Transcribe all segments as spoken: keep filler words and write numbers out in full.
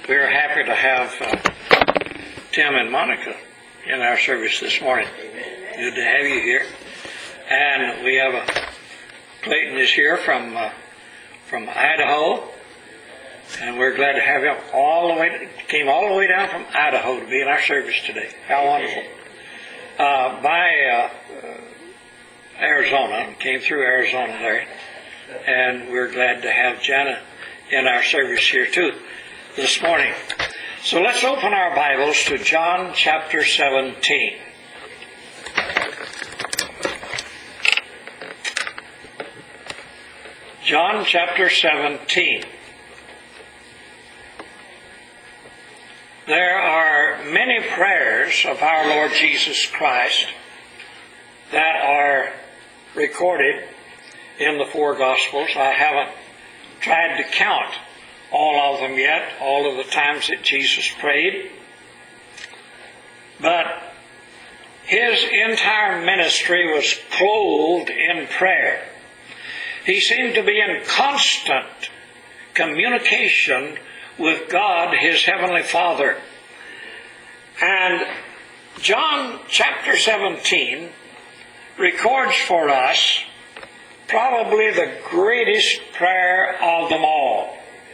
We're happy to have uh, Tim and Monica in our service this morning. Good to have you here. And we have a Clayton is here from uh, from Idaho, and we're glad to have him all the way. Came all the way down from Idaho to be in our service today. How wonderful! Uh, by uh, Arizona, came through Arizona there, and we're glad to have Jana in our service here too this morning. So let's open our Bibles to John chapter seventeen. John chapter seventeen. There are many prayers of our Lord Jesus Christ that are recorded in the four Gospels. I haven't tried to count all of them yet, all of the times that Jesus prayed. But his entire ministry was clothed in prayer. He seemed to be in constant communication with God, his heavenly Father. And John chapter seventeen records for us probably the greatest prayer of them all.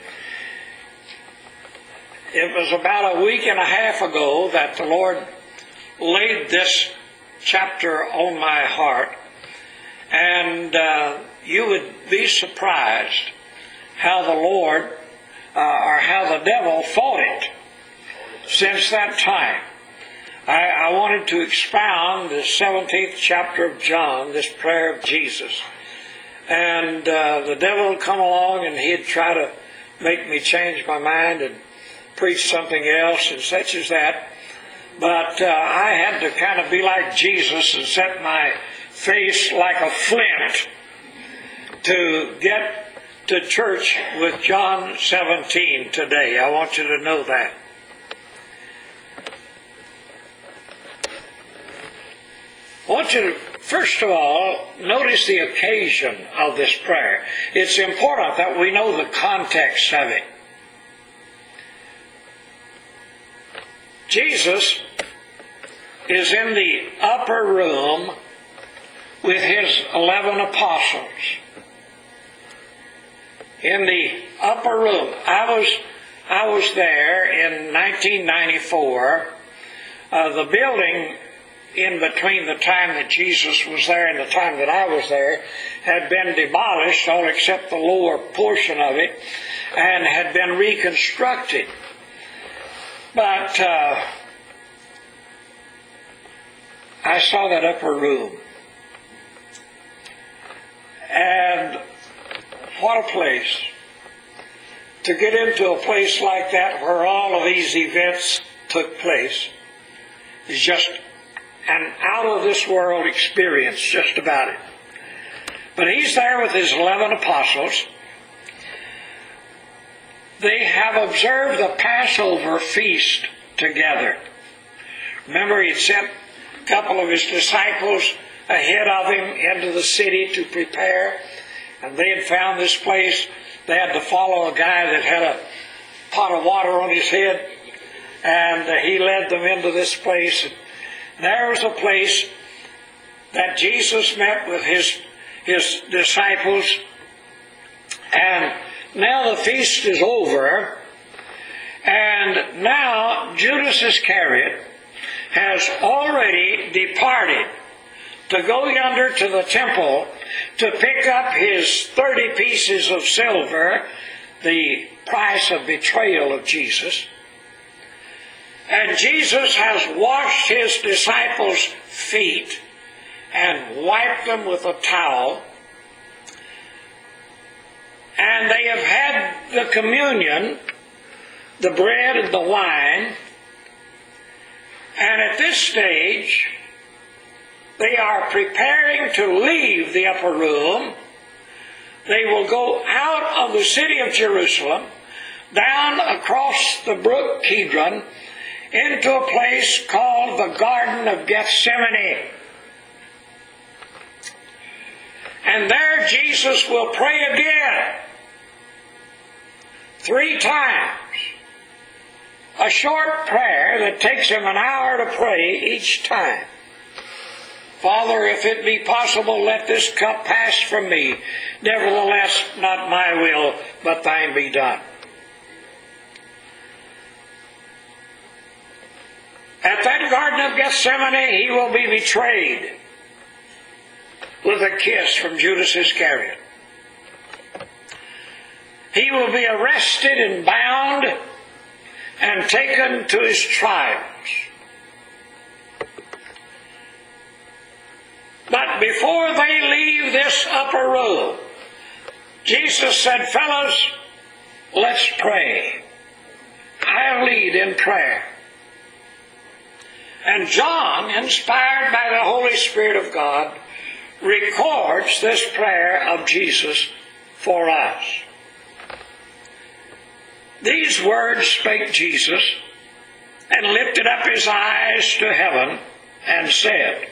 It was about a week and a half ago that the Lord laid this chapter on my heart, and uh, you would be surprised how the Lord, uh, or how the devil fought it since that time. I, I wanted to expound the seventeenth chapter of John, this prayer of Jesus. And uh, the devil would come along and he'd try to make me change my mind and preach something else and such as that. But uh, I had to kind of be like Jesus and set my face like a flint to get to church with John seventeen today. I want you to know that. I want you to, first of all, notice the occasion of this prayer. It's important that we know the context of it. Jesus is in the upper room with his eleven apostles. In the upper room. I was I was there in nineteen ninety-four. Uh, the building in between the time that Jesus was there and the time that I was there had been demolished, all except the lower portion of it, and had been reconstructed. But uh, I saw that upper room. And what a place. To get into a place like that where all of these events took place is just an out-of-this-world experience, just about it. But he's there with his eleven apostles. They have observed the Passover feast together. Remember, he sent a couple of his disciples ahead of him into the city to prepare. And they had found this place. They had to follow a guy that had a pot of water on his head. And uh, he led them into this place. And there was a place that Jesus met with his, his disciples. And now the feast is over. And now Judas Iscariot has already departed to go yonder to the temple to pick up his thirty pieces of silver, the price of betrayal of Jesus. And Jesus has washed his disciples' feet and wiped them with a towel. And they have had the communion, the bread and the wine. And at this stage, they are preparing to leave the upper room. They will go out of the city of Jerusalem, down across the brook Kidron, into a place called the Garden of Gethsemane. And there Jesus will pray again, three times. a short prayer that takes him an hour to pray each time. Father, if it be possible, let this cup pass from me. Nevertheless, not my will, but thine be done. At that Garden of Gethsemane, he will be betrayed with a kiss from Judas Iscariot. He will be arrested and bound and taken to his trials. But before they leave this upper room, Jesus said, fellows, let's pray. I'll lead in prayer. And John, inspired by the Holy Spirit of God, records this prayer of Jesus for us. These words spake Jesus, and lifted up his eyes to heaven, and said,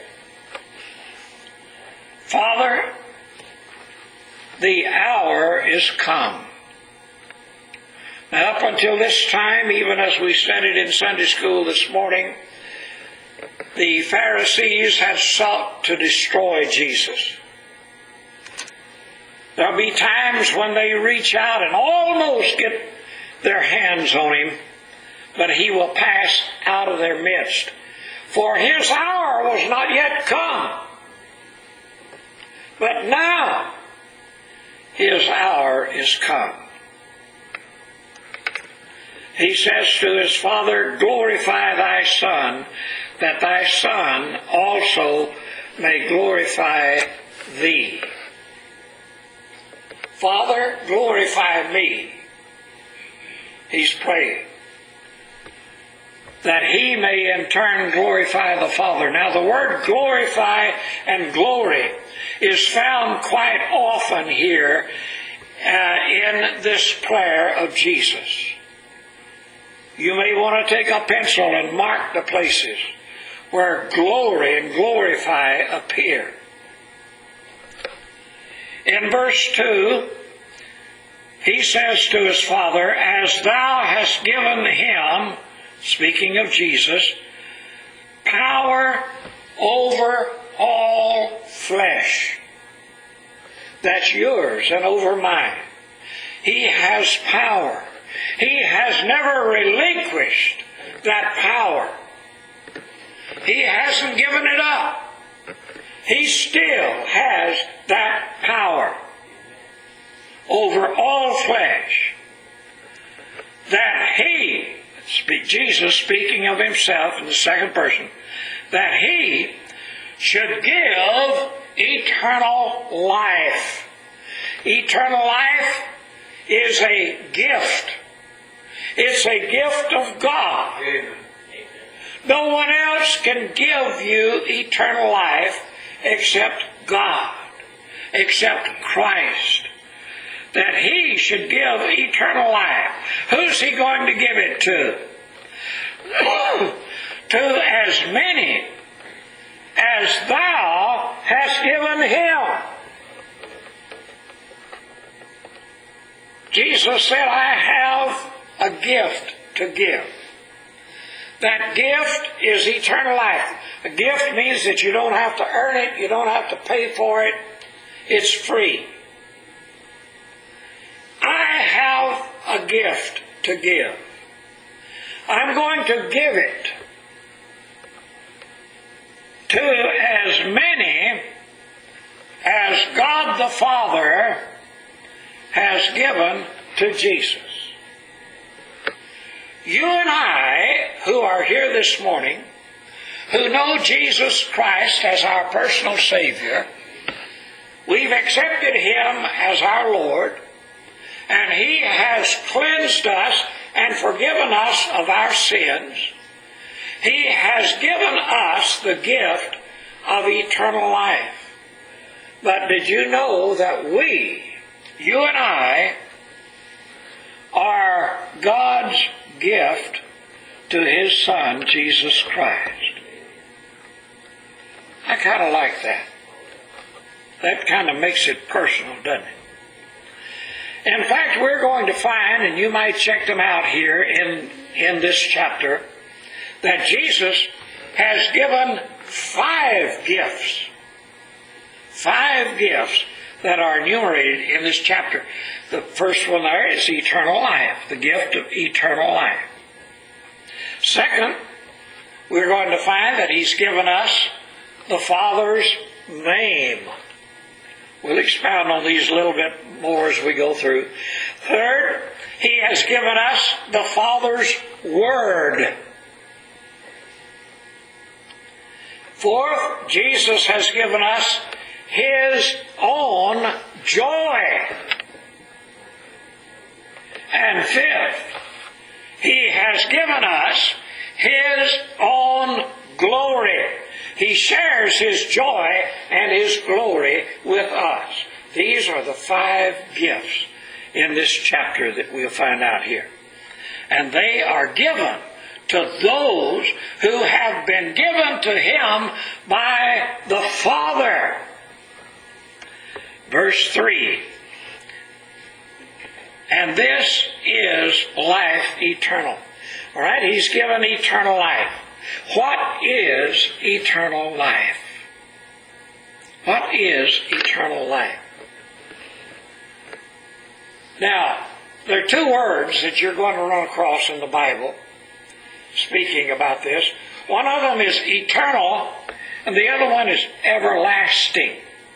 Father, the hour is come. Now, up until this time, even as we studied in Sunday school this morning, the Pharisees had sought to destroy Jesus. There'll be times when they reach out and almost get their hands on him, but he will pass out of their midst. For his hour was not yet come. But now his hour is come. He says to his Father, glorify thy Son, that thy Son also may glorify thee. Father, glorify me. He's praying that he may in turn glorify the Father. Now the word glorify and glory is found quite often here uh, in this prayer of Jesus. You may want to take a pencil and mark the places where glory and glorify appear. In verse two, he says to his Father, as thou hast given him, speaking of Jesus, power over all flesh. That's yours and over mine. He has power. He has never relinquished that power. He hasn't given it up. He still has that power over all flesh. That he, speak, Jesus speaking of himself in the second person, that he should give eternal life. Eternal life is a gift. It's a gift of God. Amen. No one else can give you eternal life except God, except Christ. That he should give eternal life. Who's he going to give it to? To as many as thou hast given him. Jesus said, I have a gift to give. That gift is eternal life. A gift means that you don't have to earn it, you don't have to pay for it. It's free. I have a gift to give. I'm going to give it to as many as God the Father has given to Jesus. You and I, who are here this morning, who know Jesus Christ as our personal Savior, we've accepted him as our Lord, and he has cleansed us and forgiven us of our sins. He has given us the gift of eternal life. But did you know that we, you and I, are God's gift to his Son, Jesus Christ? I kind of like that. That kind of makes it personal, doesn't it? In fact, we're going to find, and you might check them out here in, in this chapter, that Jesus has given five gifts. Five gifts that are enumerated in this chapter. The first one there is eternal life, the gift of eternal life. Second, we're going to find that He's given us the Father's name. We'll expound on these a little bit more as we go through. Third, He has given us the Father's Word. Fourth, Jesus has given us His own joy. And fifth, He has given us His own glory. He shares His joy and His glory with us. These are the five gifts in this chapter that we'll find out here. And they are given to those who have been given to Him by the Father. Verse three. And this is life eternal. All right, He's given eternal life. What is eternal life? What is eternal life? Now, there are two words that you're going to run across in the Bible speaking about this. One of them is eternal, and the other one is everlasting.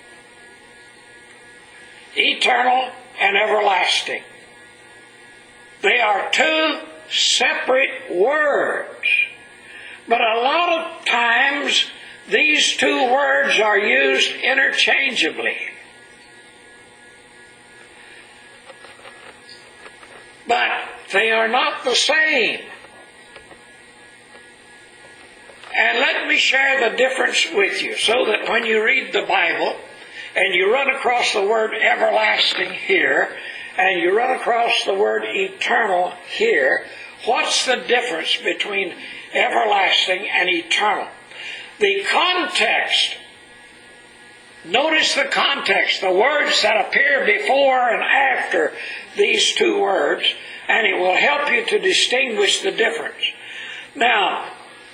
Eternal and everlasting. They are two separate words. But a lot of times, these two words are used interchangeably. But they are not the same. And let me share the difference with you, so that when you read the Bible, and you run across the word everlasting here, and you run across the word eternal here, what's the difference between everlasting and eternal? The context. Notice the context, the words that appear before and after these two words, and it will help you to distinguish the difference. Now,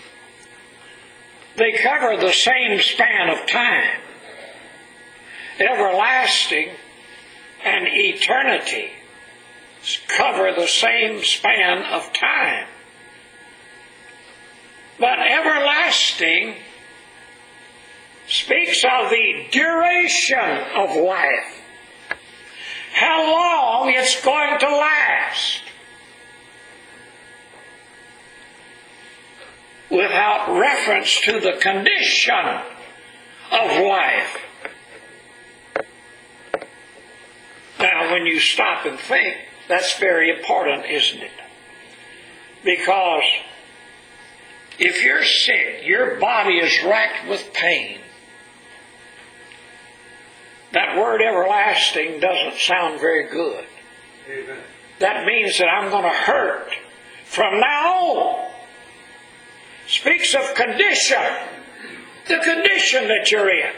they cover the same span of time. Everlasting and eternity cover the same span of time. But everlasting speaks of the duration of life. How long it's going to last. Without reference to the condition of life. Now, when you stop and think, that's very important, isn't it? Because if you're sick, your body is racked with pain. That word everlasting doesn't sound very good. Amen. That means that I'm going to hurt from now on. Speaks of condition. The condition that you're in.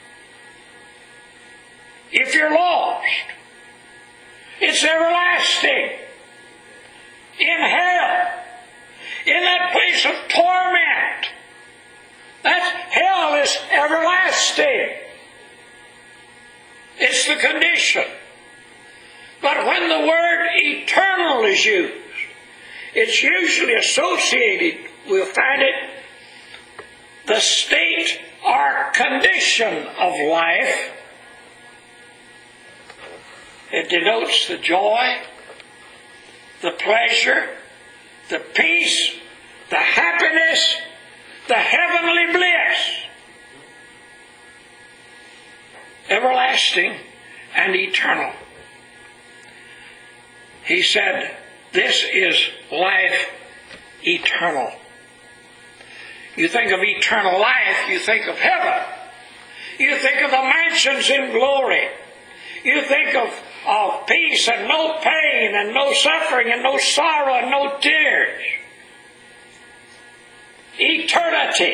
If you're lost, it's everlasting. In hell. In that place of torment. That's hell is everlasting. It's the condition. But when the word eternal is used, it's usually associated, we'll find it, the state or condition of life. It denotes the joy, the pleasure, the peace, the happiness, the heavenly bliss. Everlasting and eternal. He said, this is life eternal. You think of eternal life, you think of heaven. You think of the mansions in glory. You think of, of peace and no pain and no suffering and no sorrow and no tears. Eternity.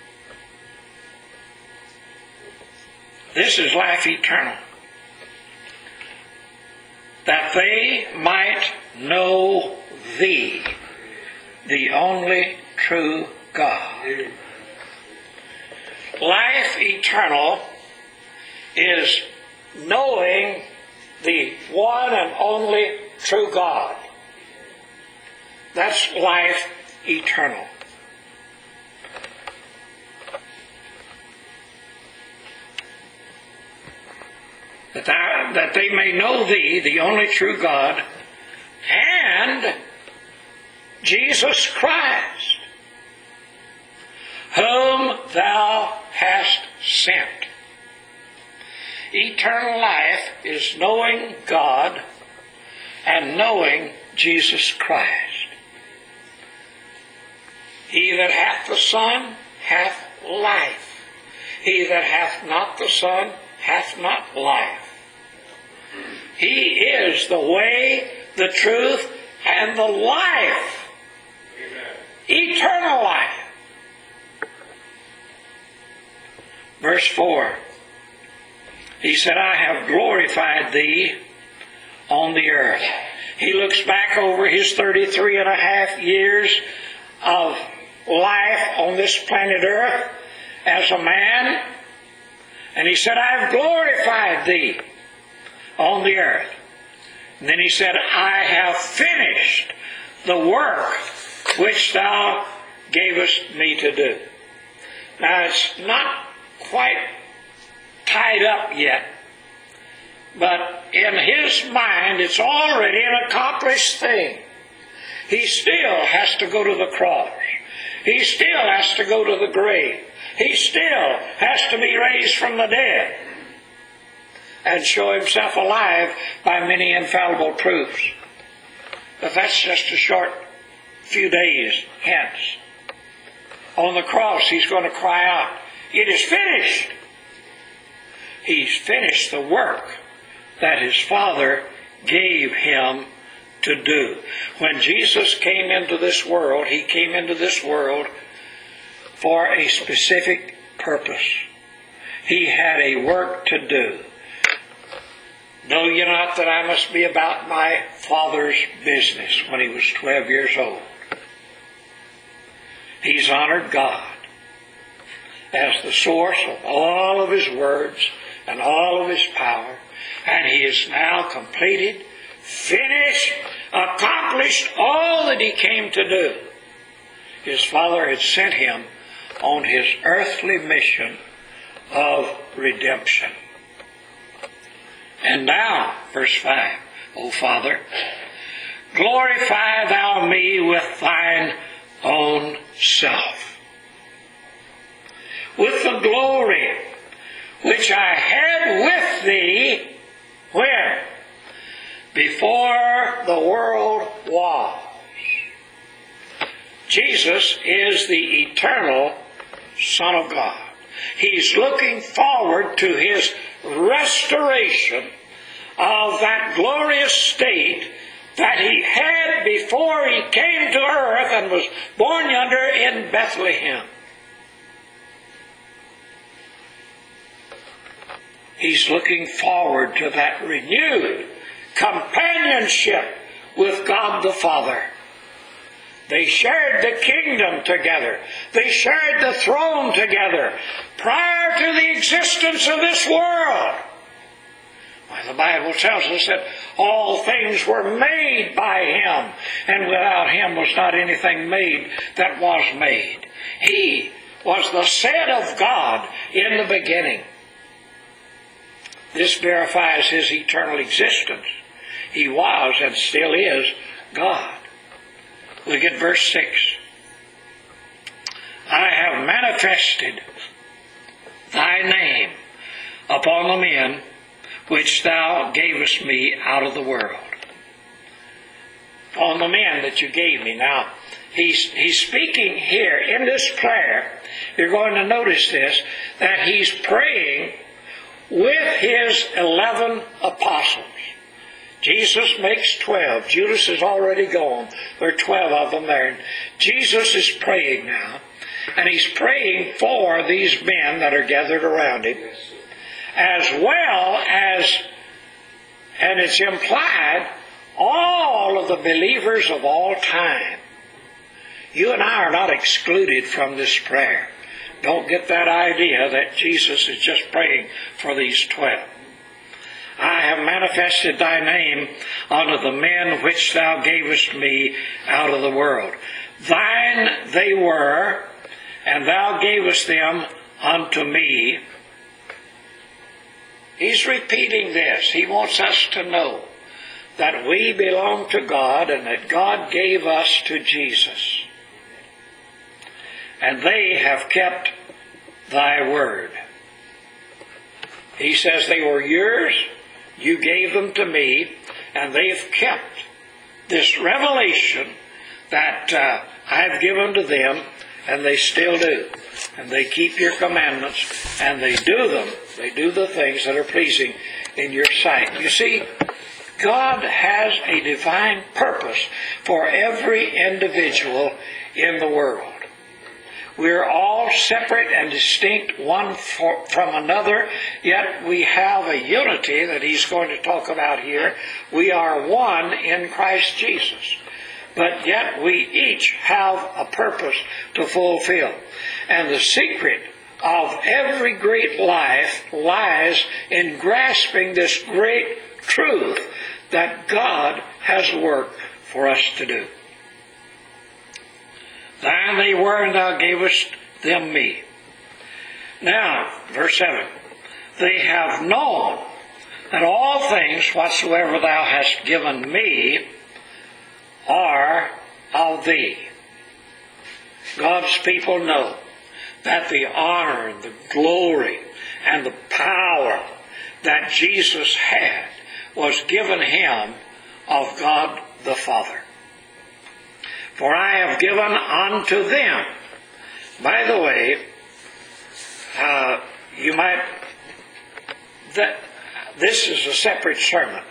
This is life eternal. that they might know Thee, the only true God. Life eternal is knowing the one and only true God. That's life eternal. That, thou, that they may know Thee, the only true God, and Jesus Christ, whom Thou hast sent. Eternal life is knowing God and knowing Jesus Christ. He that hath the Son hath life. He that hath not the Son hath not life. He is the way, the truth, and the life. Amen. Eternal life. Verse four. He said, I have glorified Thee on the earth. He looks back over his thirty-three and a half years of life on this planet earth as a man, and he said, I have glorified Thee on the earth. And then he said, I have finished the work which Thou gavest me to do. Now, it's not quite tied up yet, but in his mind, it's already an accomplished thing. He still has to go to the cross. He still has to go to the grave. He still has to be raised from the dead and show himself alive by many infallible proofs. But that's just a short few days hence. On the cross, he's going to cry out, it is finished. He's finished the work that his Father gave him to do. When Jesus came into this world, he came into this world for a specific purpose. He had a work to do. Know ye not that I must be about my Father's business? When he was twelve years old. He's honored God as the source of all of his words and all of his power. And he has now completed, finished, accomplished all that he came to do. His Father had sent him on his earthly mission of redemption. And now, verse five, O Father, glorify Thou me with Thine own self, with the glory which I had with Thee, when? Before the world was. Jesus is the eternal Son of God. He's looking forward to his restoration of that glorious state that he had before he came to earth and was born yonder in Bethlehem. He's looking forward to that renewed companionship with God the Father. They shared the kingdom together. They shared the throne together prior to the existence of this world. Well, the Bible tells us that all things were made by Him, and without Him was not anything made that was made. He was the said of God in the beginning. This verifies His eternal existence. He was and still is God. Look at verse six. I have manifested Thy name upon the men which Thou gavest me out of the world. On the men that you gave me. Now, he's, he's speaking here in this prayer. You're going to notice this, that he's praying with his eleven apostles. Jesus makes twelve. Judas is already gone. There are twelve of them there. Jesus is praying now. And he's praying for these men that are gathered around him, as well as And it's implied all of the believers of all time. You and I are not excluded from this prayer. Don't get that idea that Jesus is just praying for these twelve. I have manifested thy name unto the men which thou gavest me out of the world. Thine they were, and thou gavest them unto me. He's repeating this. He wants us to know that we belong to God and that God gave us to Jesus. And they have kept thy word. He says they were yours, you gave them to me, and they've kept this revelation that uh, I've given to them, and they still do. And they keep your commandments, and they do them. They do the things that are pleasing in your sight. You see, God has a divine purpose for every individual in the world. We're all separate and distinct one for, from another, yet we have a unity that he's going to talk about here. We are one in Christ Jesus, but yet we each have a purpose to fulfill. And the secret of every great life lies in grasping this great truth that God has work for us to do. Thine they were, and thou gavest them me. Now, verse seven. They have known that all things whatsoever thou hast given me are of thee. God's people know that the honor and the glory and the power that Jesus had was given him of God the Father. For I have given unto them. By the way, uh, you might, that this is a separate sermon.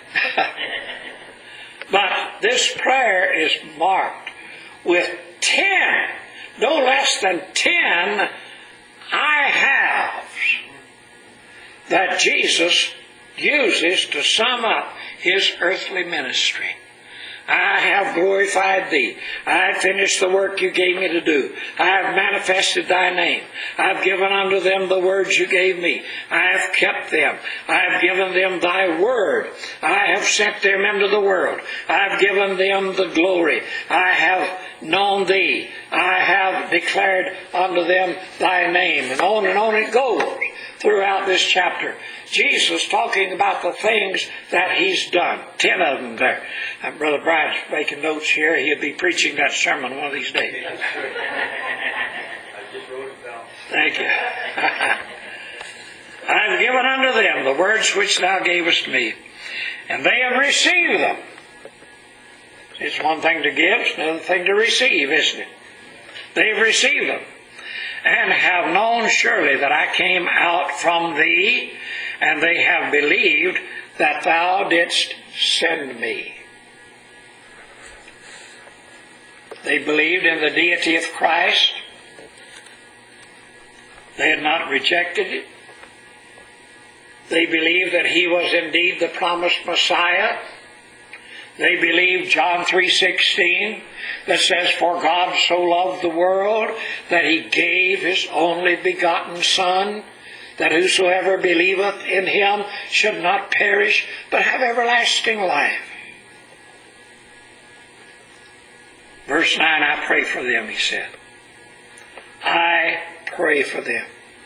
But this prayer is marked with ten, no less than ten I haves that Jesus uses to sum up his earthly ministry. I have glorified thee. I have finished the work you gave me to do. I have manifested thy name. I have given unto them the words you gave me. I have kept them. I have given them thy word. I have sent them into the world. I have given them the glory. I have known thee. I have declared unto them thy name. And on and on it goes throughout this chapter. Jesus talking about the things that he's done. Ten of them there. And Brother Brian's making notes here. He'll be preaching that sermon one of these days. I just wrote it down. Thank you. I have given unto them the words which thou gavest me, and they have received them. It's one thing to give, it's another thing to receive, isn't it? They've received them, and have known surely that I came out from thee, and they have believed that thou didst send me. They believed in the deity of Christ. They had not rejected it. They believed that he was indeed the promised Messiah. They believed John three sixteen that says, for God so loved the world that he gave his only begotten Son, that whosoever believeth in him should not perish, but have everlasting life. Verse nine, I pray for them, he said. I pray for them.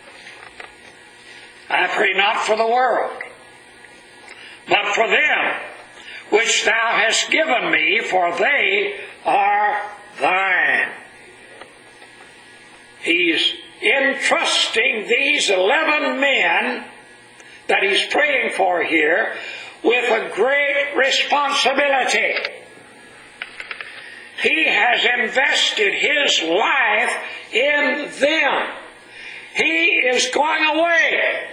I pray not for the world, but for them which thou hast given me, for they are thine. He's entrusting these eleven men that he's praying for here with a great responsibility. He has invested his life in them. He is going away.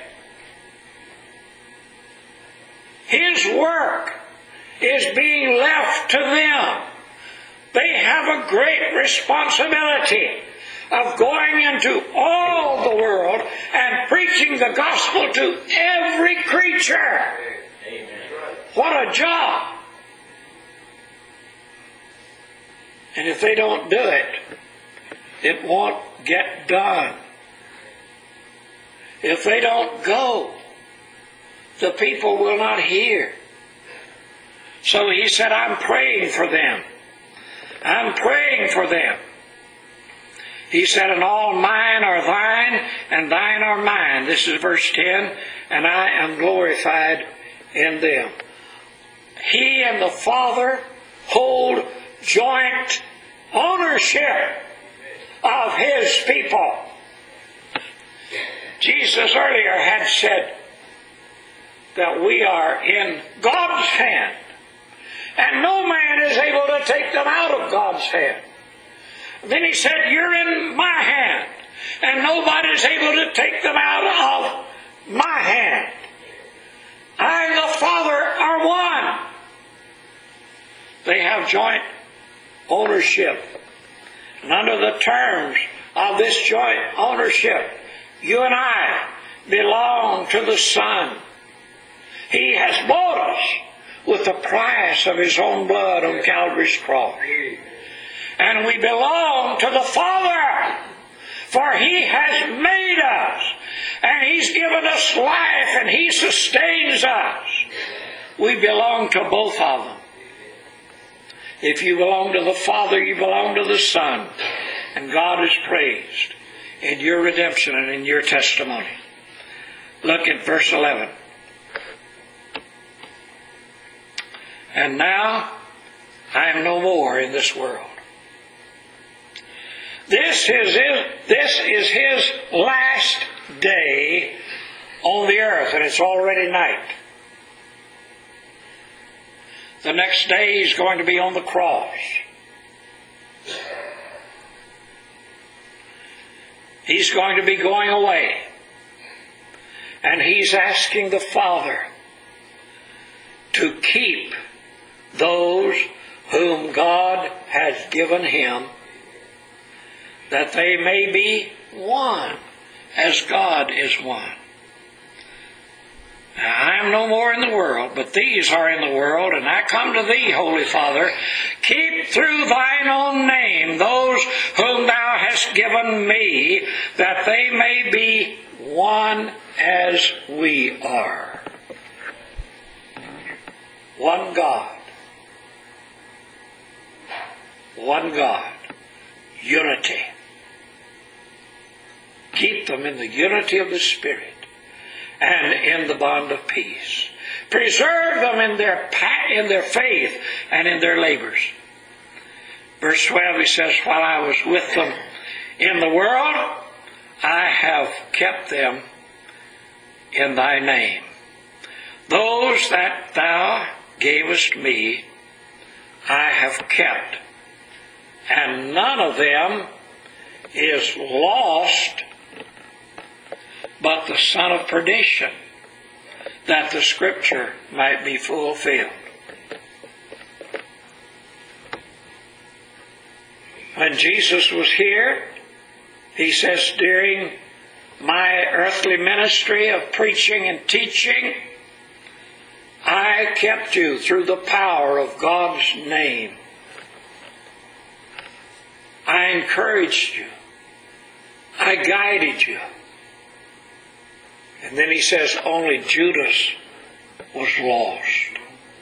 His work is being left to them. They have a great responsibility of going into all the world and preaching the gospel to every creature. Amen. What a job! And if they don't do it, it won't get done. If they don't go, the people will not hear. So he said, I'm praying for them. I'm praying for them. He said, and all mine are thine, and thine are mine. This is verse ten. And I am glorified in them. He and the Father hold joint ownership of His people. Jesus earlier had said that we are in God's hand, and no man is able to take them out of God's hand. Then He said, you're in my hand, and nobody's able to take them out of my hand. I and the Father are one. They have joint ownership. And under the terms of this joint ownership, you and I belong to the Son. He has bought us with the price of His own blood on Calvary's cross. And we belong to the Father, for He has made us, and He's given us life, and He sustains us. We belong to both of them. If you belong to the Father, you belong to the Son, and God is praised in your redemption and in your testimony. Look at verse eleven. And now I am no more in this world. This is his, this is His last day on the earth, and it's already night. The next day He's going to be on the cross. He's going to be going away. And He's asking the Father to keep those whom God has given Him, that they may be one as God is one. Now, I am no more in the world, but these are in the world, and I come to Thee, Holy Father. Keep through Thine own name those whom Thou hast given me, that they may be one as we are. One God. One God. Unity. Keep them in the unity of the Spirit and in the bond of peace. Preserve them in their in their faith and in their labors. Verse twelve, he says, while I was with them in the world, I have kept them in Thy name. Those that Thou gavest me, I have kept, and none of them is lost but the son of perdition, that the Scripture might be fulfilled. When Jesus was here, He says, during my earthly ministry of preaching and teaching, I kept you through the power of God's name. I encouraged you. I guided you. And then He says, only Judas was lost.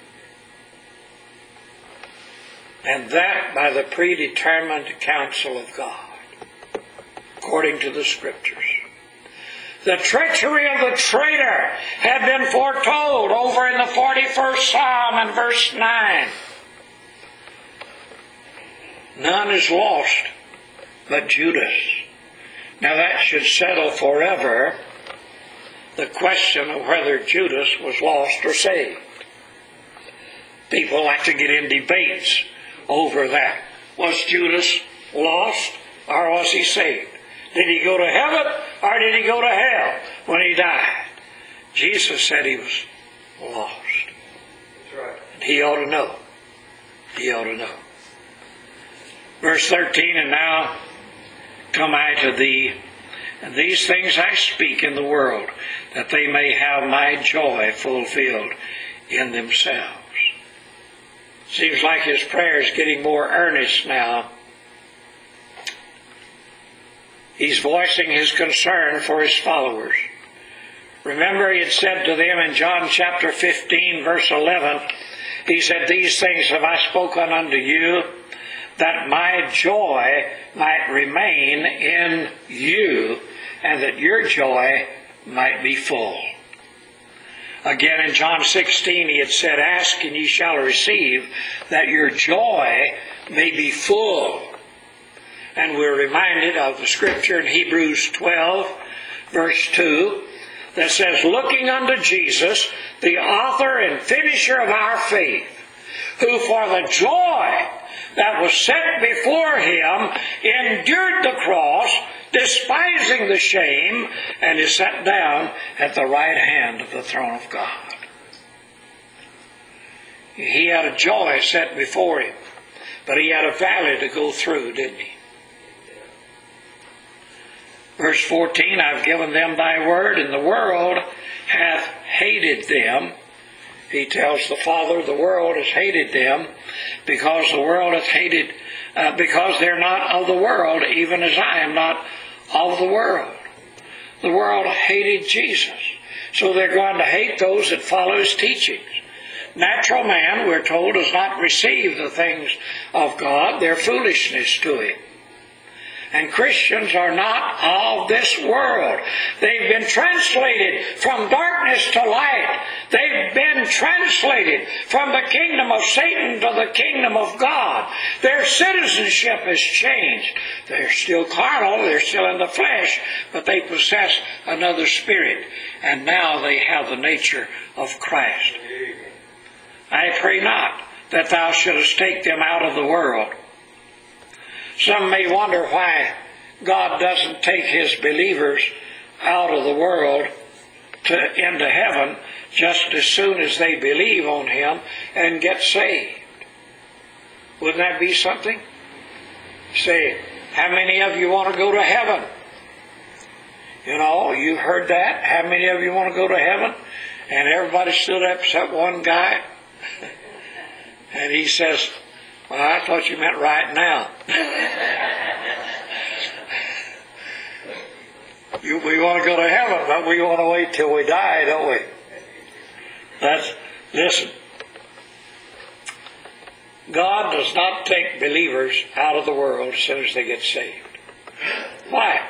And that by the predetermined counsel of God, according to the Scriptures. The treachery of the traitor had been foretold over in the forty-first Psalm and verse nine. None is lost but Judas. Now that should settle forever the question of whether Judas was lost or saved. People like to get in debates over that. Was Judas lost or was he saved? Did he go to heaven or did he go to hell when he died? Jesus said he was lost. That's right. And he ought to know. He ought to know. Verse thirteen, and now come I to Thee, and these things I speak in the world, that they may have my joy fulfilled in themselves. Seems like his prayer is getting more earnest now. He's voicing his concern for his followers. Remember, he had said to them in John chapter fifteen, verse eleven, he said, "These things have I spoken unto you, that my joy might remain in you, and that your joy might be full." Again in John sixteen he had said, "Ask and ye shall receive, that your joy may be full." And we're reminded of the scripture in Hebrews twelve, verse two, that says, "Looking unto Jesus, the author and finisher of our faith, who for the joy that was set before him endured the cross, despising the shame, and is set down at the right hand of the throne of God." He had a joy set before him, but he had a valley to go through, didn't he? Verse fourteen, "I've given them thy word, and the world hath hated them." He tells the Father the world has hated them because the world hath hated, uh, because they're not of the world, even as I am not of the world. The world hated Jesus, so they're going to hate those that follow his teachings. Natural man, we're told, does not receive the things of God. They're foolishness to him. And Christians are not of this world. They've been translated from darkness to light. They've been translated from the kingdom of Satan to the kingdom of God. Their citizenship has changed. They're still carnal, they're still in the flesh, but they possess another spirit. And now they have the nature of Christ. I pray not that thou shouldest take them out of the world. Some may wonder why God doesn't take his believers out of the world to into heaven just as soon as they believe on him and get saved. Wouldn't that be something? Say, how many of you want to go to heaven? You know, you heard that. How many of you want to go to heaven? And everybody stood up except one guy. And he says, "Well, I thought you meant right now." you, we want to go to heaven, but we want to wait till we die, don't we? That's, listen. God does not take believers out of the world as soon as they get saved. Why?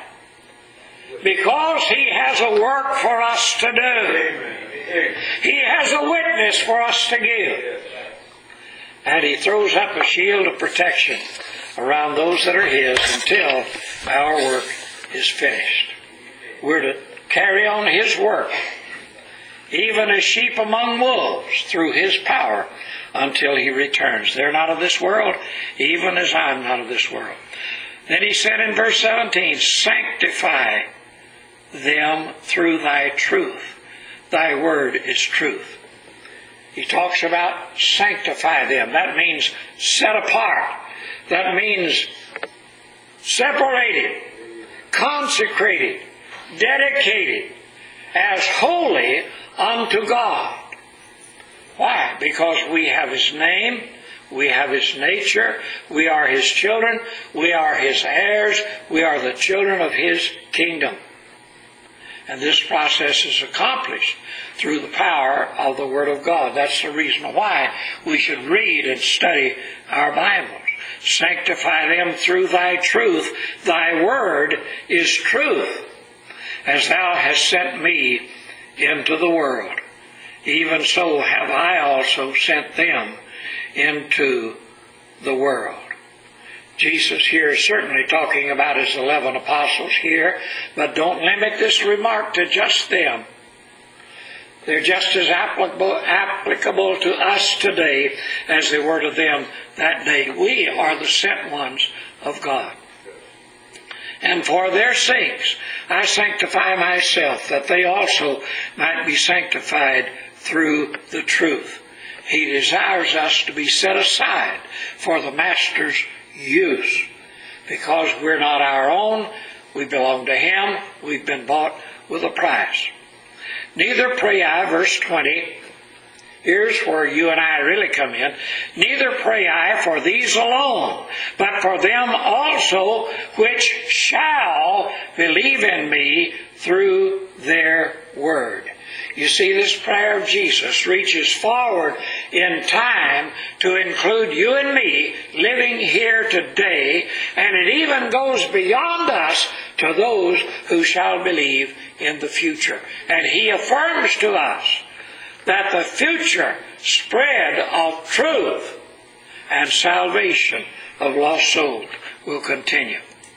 Because he has a work for us to do. He has a witness for us to give. And he throws up a shield of protection around those that are his until our work is finished. We're to carry on his work, even as sheep among wolves, through his power until he returns. They're not of this world, even as I'm not of this world. Then he said in verse seventeen, "Sanctify them through thy truth. Thy word is truth." He talks about sanctify them. That means set apart. That means separated, consecrated, dedicated as holy unto God. Why? Because we have his name, we have his nature, we are his children, we are his heirs, we are the children of his kingdom. And this process is accomplished through the power of the Word of God. That's the reason why we should read and study our Bibles. Sanctify them through thy truth. Thy word is truth. As thou hast sent me into the world, even so have I also sent them into the world. Jesus here is certainly talking about his eleven apostles here, but don't limit this remark to just them. They're just as applicable, applicable to us today as they were to them that day. We are the sent ones of God. And for their sakes I sanctify myself, that they also might be sanctified through the truth. He desires us to be set aside for the Master's use, because we're not our own, we belong to him, we've been bought with a price. Neither pray I, verse twenty, Here's where you and I really come in. Neither pray I for these alone, but for them also which shall believe in me through their word. You see, this prayer of Jesus reaches forward in time to include you and me living here today, and it even goes beyond us to those who shall believe in the future. And He affirms to us that the future spread of truth and salvation of lost souls will continue.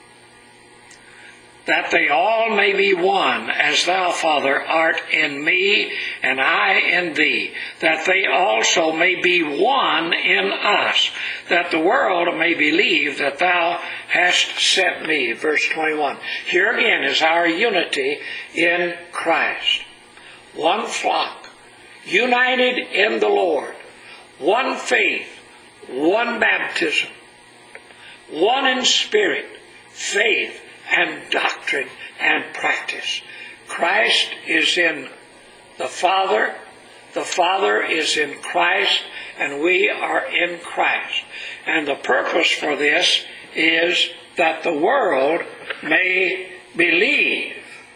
That they all may be one, as thou, Father, art in me, and I in thee, that they also may be one in us, that the world may believe that thou hast sent me. Verse twenty-one. Here again is our unity in Christ. One flock, united in the Lord, one faith, one baptism, one in spirit, faith, and doctrine and practice. Christ is in the Father, the Father is in Christ, and we are in Christ. And the purpose for this is that the world may believe.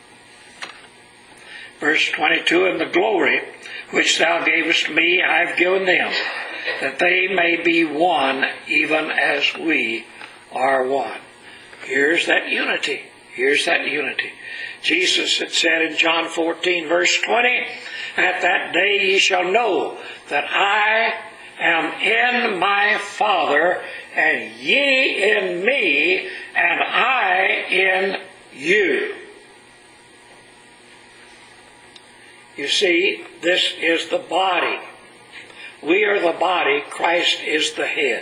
Verse twenty-two, and the glory which thou gavest me I've given them, that they may be one even as we are one. Here's that unity. Here's that unity. Jesus had said in John fourteen, verse twenty, at that day ye shall know that I am in my Father, and ye in me, and I in you. You see, this is the body. We are the body. Christ is the head.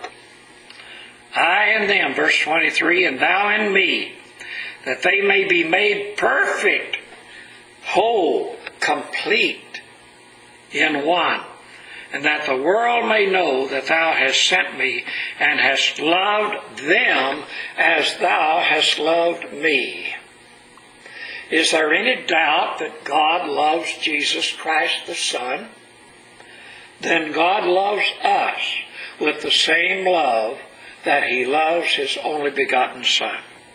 I in them, verse twenty-three, and thou in me, that they may be made perfect, whole, complete in one, and that the world may know that thou hast sent me, and hast loved them as thou hast loved me. Is there any doubt that God loves Jesus Christ the Son? Then God loves us with the same love that He loves His only begotten Son.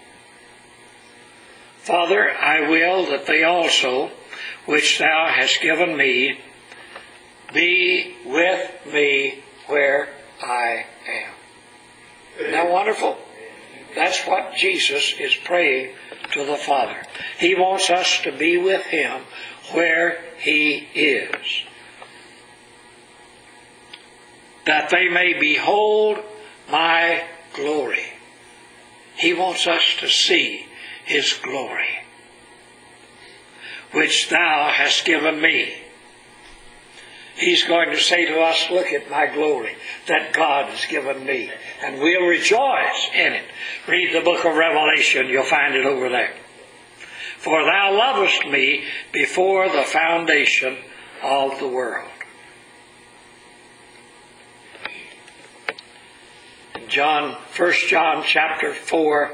Father, I will that they also, which thou hast given me, be with me where I am. Isn't that wonderful? That's what Jesus is praying to the Father. He wants us to be with Him where He is, that they may behold my glory. He wants us to see His glory, which thou hast given me. He's going to say to us, look at my glory that God has given me, and we'll rejoice in it. Read the book of Revelation, you'll find it over there. For thou lovest me before the foundation of the world. John, First John chapter four.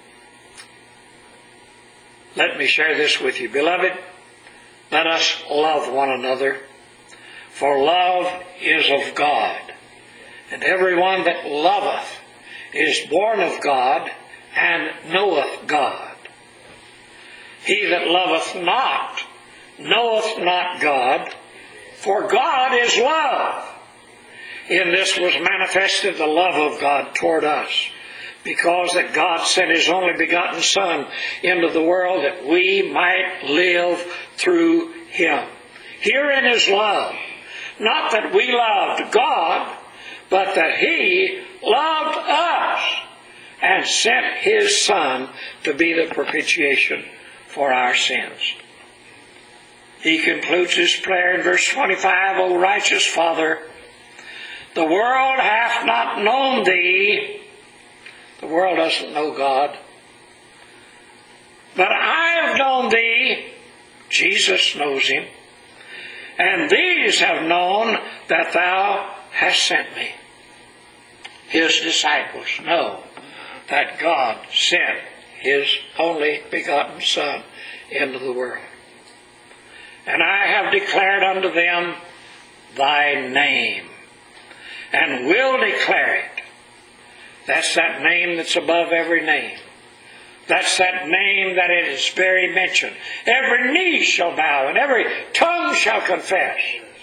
Let me share this with you. Beloved, let us love one another, for love is of God. And everyone that loveth is born of God, and knoweth God. He that loveth not knoweth not God, for God is love. In this was manifested the love of God toward us, because that God sent His only begotten Son into the world that we might live through Him. Herein is love, not that we loved God, but that He loved us and sent His Son to be the propitiation for our sins. He concludes his prayer in verse twenty-five, O righteous Father, the world hath not known Thee. The world doesn't know God. But I have known Thee. Jesus knows Him. And these have known that Thou hast sent me. His disciples know that God sent His only begotten Son into the world. And I have declared unto them thy name, and will declare it. That's that name that's above every name. That's that name that it is very mentioned. Every knee shall bow and every tongue shall confess,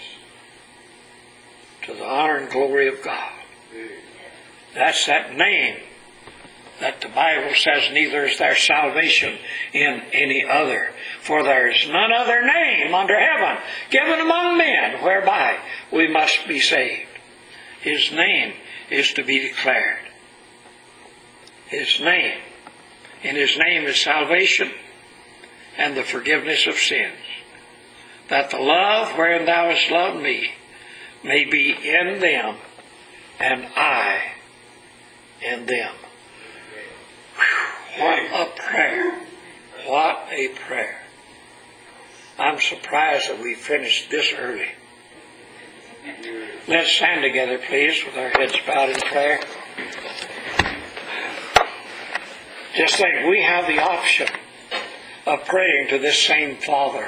to the honor and glory of God. That's that name that the Bible says, neither is there salvation in any other. For there is none other name under heaven given among men whereby we must be saved. His name is to be declared. His name. In His name is salvation and the forgiveness of sins. That the love wherein thou hast loved me may be in them, and I in them. Whew, what a prayer. What a prayer. I'm surprised that we finished this early. Let's stand together, please, with our heads bowed in prayer. Just think, we have the option of praying to this same Father.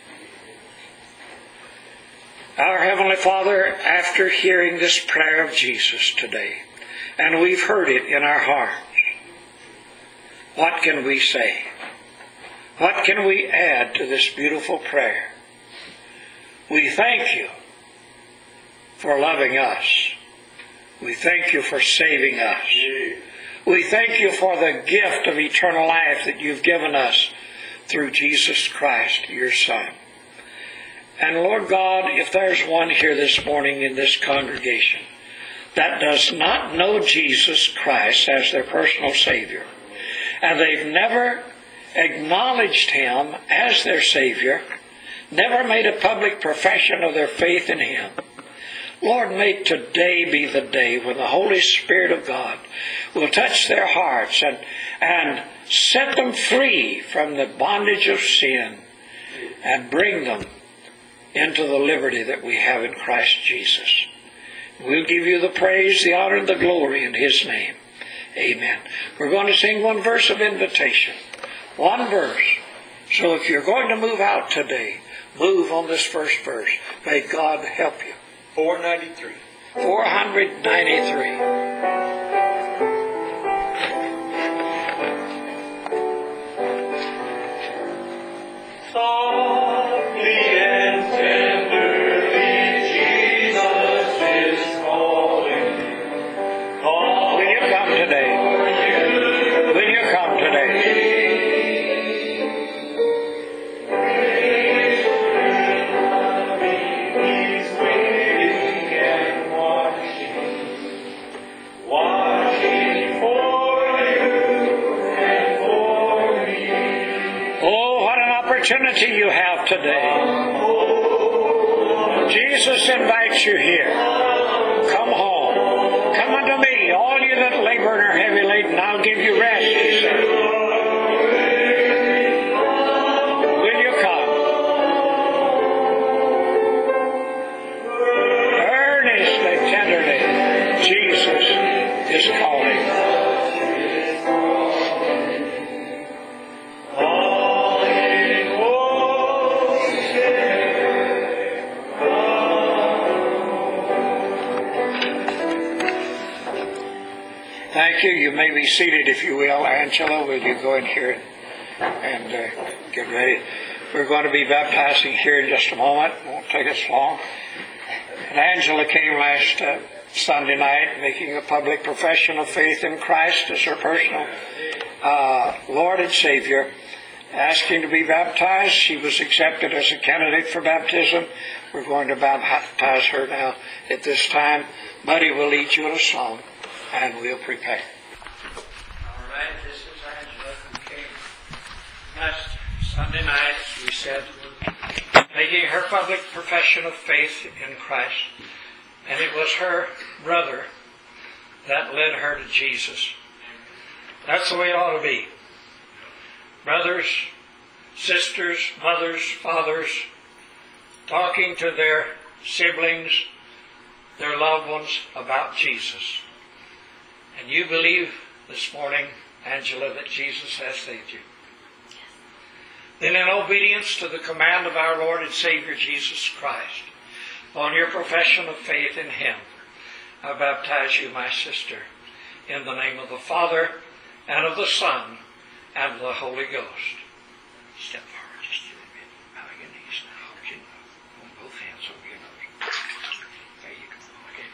Our Heavenly Father, after hearing this prayer of Jesus today, and we've heard it in our hearts, what can we say? What can we add to this beautiful prayer? We thank you for loving us. We thank you for saving us. We thank you for the gift of eternal life that you've given us through Jesus Christ, your Son. And Lord God, if there's one here this morning in this congregation that does not know Jesus Christ as their personal Savior, and they've never acknowledged Him as their Savior, never made a public profession of their faith in Him, Lord, may today be the day when the Holy Spirit of God will touch their hearts and, and set them free from the bondage of sin and bring them into the liberty that we have in Christ Jesus. We'll give you the praise, the honor, and the glory in His name. Amen. We're going to sing one verse of invitation. One verse. So if you're going to move out today, move on this first verse. May God help you. four ninety-three. four ninety-three. Softly and tenderly Jesus is calling. Will you come today? Will you come today? He's waiting and watching, watching for you and for me. Oh, what an opportunity you have today. Jesus invites you here. Come home. Come unto me, all you that labor and are heavy laden, I'll give you rest, He said. Will you come? Earnestly, tenderly, Jesus is calling. Thank you. You may be seated, if you will. Angela, will you go in here and uh, get ready? We're going to be baptizing here in just a moment. It won't take us long. And Angela came last uh, Sunday night making a public profession of faith in Christ as her personal uh, Lord and Savior, asking to be baptized. She was accepted as a candidate for baptism. We're going to baptize her now at this time. Buddy will lead you in a song, and we'll prepare. All right, this is Angela who came last Sunday night, as we said, making her public profession of faith in Christ. And it was her brother that led her to Jesus. That's the way it ought to be. Brothers, sisters, mothers, fathers, talking to their siblings, their loved ones about Jesus. And you believe this morning, Angela, that Jesus has saved you. Then in obedience to the command of our Lord and Savior Jesus Christ, On your profession of faith in Him, I baptize you, my sister, in the name of the Father, and of the Son, and of the Holy Ghost. Step forward just a little bit. Bow your knees now. Chin up. On both hands over your nose. There you go. Okay.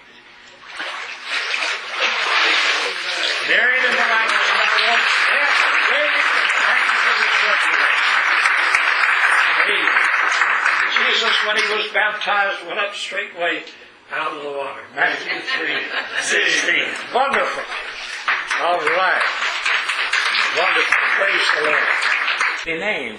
Buried in the light of the Lord. Yes, buried in the light of the Lord. Jesus, when he was baptized, went up straightway out of the water. Matthew three sixteen. Wonderful. All right. Wonderful. Praise the Lord. The name.